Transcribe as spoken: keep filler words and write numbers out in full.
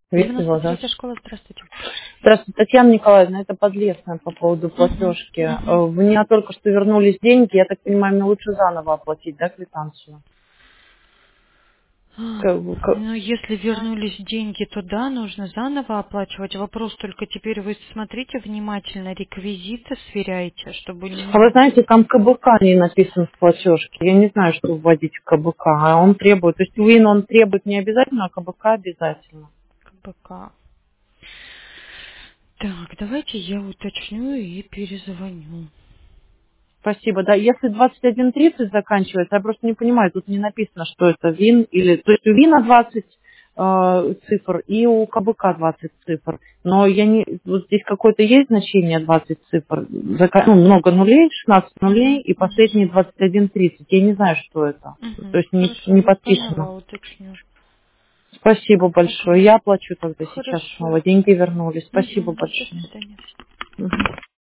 Видите девяносто его, да? третья школа, здравствуйте. Здравствуйте, Татьяна Николаевна, это Подлесная по поводу платежки. Э, Угу, У меня только что вернулись деньги, я так понимаю, мне лучше заново оплатить, да, квитанцию? угу. Как бы, как- Ну, если вернулись деньги, то да, нужно заново оплачивать. Вопрос только теперь вы смотрите внимательно, реквизиты сверяйте, чтобы А вы не... знаете, там КБК не написан в платежке. Я не знаю, что вводить в КБК, а он требует. То есть ВИН он требует не обязательно, а КБК обязательно. КБК. Так, давайте я уточню и перезвоню. Спасибо, да. Если двадцать один тридцать заканчивается, я просто не понимаю, тут не написано, что это ВИН или... То есть у ВИНа двадцать э, цифр и у КБК двадцать цифр. Но я не... Вот здесь какое-то есть значение двадцать цифр. Зака- Ну, много нулей, шестнадцать нулей Угу, и угу, последние двадцать один тридцать. Я не знаю, что это. То угу. есть не, Хорошо, не я поняла, подписано. уточню. Спасибо Ага. большое. Я оплачу тогда сейчас Хорошо. снова. Деньги вернулись. Спасибо Угу. До большое. свидания. Мгм.